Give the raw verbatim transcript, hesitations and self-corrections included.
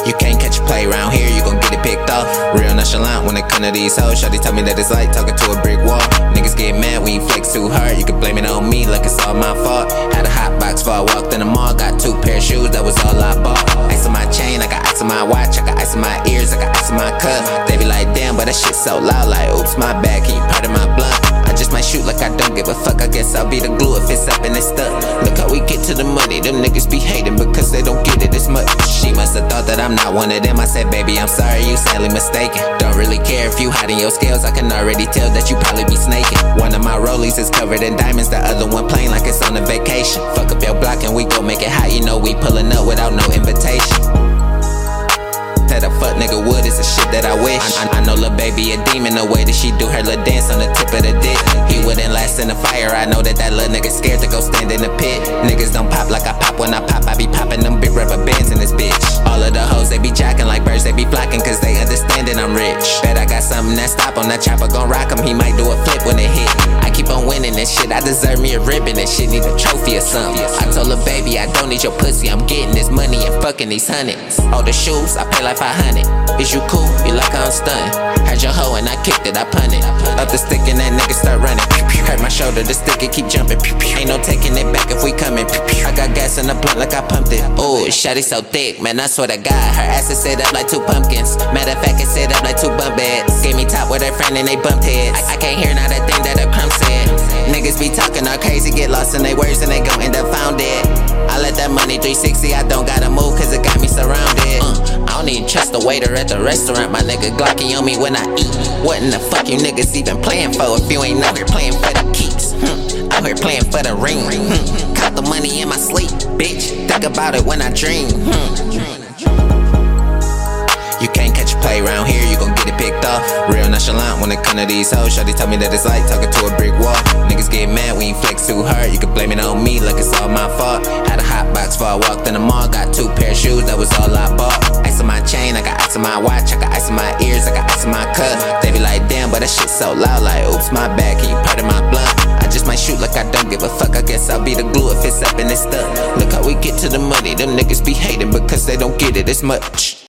You can't catch a play around here, you gon' get it picked off. Real nonchalant when it come to these hoes. Shawty tell me that it's like talking to a brick wall. Niggas get mad when you flex too hard. You can blame it on me like it's all my fault. Had a hot box before I walked in the mall. Got two pair of shoes, that was all I bought. Ice on my chain, I got ice on my watch. I got ice on my ears, I got ice on my cup. They be like, damn, but that shit so loud. Like, oops, my bad, can you pardon my blunt? I just might shoot like I don't give a fuck. I guess I'll be the glue if it's up and it's stuck. Look how we get to the money. Them niggas be hating because they don't get it as much. She must have thought that I'm not one of them. I said, baby, I'm sorry, you sadly mistaken. Don't really care if you hiding your scales. I can already tell that you probably be snaking. One of my rollies is covered in diamonds. The other one plain like it's on a vacation. Fuck up your block and we go make it hot. You know we pulling up without no invitation. That a fuck nigga would is the shit that I wish. I, I, I know lil' baby a demon, the way that she do her little dance on the tip of the dick. He wouldn't last in the fire, I know that that little nigga scared to go stand in the pit. Niggas don't pop like I pop when I pop, I be popping them big rubber bands in this bitch. All of the hoes, they be jacking like birds, they be flocking cause they understand that I'm rich. Bet I got something that stop on that chopper, gon' rock him, he might do a flip when it hit. I keep on winning this shit, I deserve me a ribbon, this shit need a trophy or something. I told her baby, I don't need your pussy, I'm getting this money and fucking these hundreds. All the shoes, I pay like five hundred. Is you cool? You like how I'm stunning? Had your hoe and I kicked it, I punted. Up the stick and that nigga start running. Hurt my shoulder, the stick it keep jumping. Ain't no taking it back if we coming. I got gas in the blunt like I pumped it. Ooh, shawty so thick, man, I swear to God. Her ass is set up like two pumpkins. Matter of fact, it's set up like two bump beds. Gave me top with her friend and they bumped heads. I, I can't hear not a thing that a crumb said. Niggas be talking all crazy, get lost in their words and they gon' end up found dead. I let that money three sixty, I don't gotta move cause it got me surrounded. uh, I don't even trust the waiter at the restaurant. My nigga Glocky on me when I eat. What in the fuck you niggas even playing for if you ain't out here playing for the keeps? Hmm. Out here playing for the ring. Hmm. Count the money in my sleep, bitch. Think about it when I dream. Hmm. You can't catch a play around here, you gon' get it picked off. Real nonchalant when it come to these hoes. Shawty tell me that it's like talking to a brick wall. Niggas get mad when you flex too hard. You can blame it on me like it's all my fault. Had a hot box before I walked in the mall. Got two pair of shoes, that was all I bought. Ice on my chain, I got ice on my watch. I got ice on my ears, I got ice on my cup. They be like, damn, but that shit so loud. Like, oops, my bad, can you pardon my blunt? I just might shoot like I don't give a fuck. I guess I'll be the glue if it's up and it's stuck. Look how we get to the money. Them niggas be hating because they don't get it as much.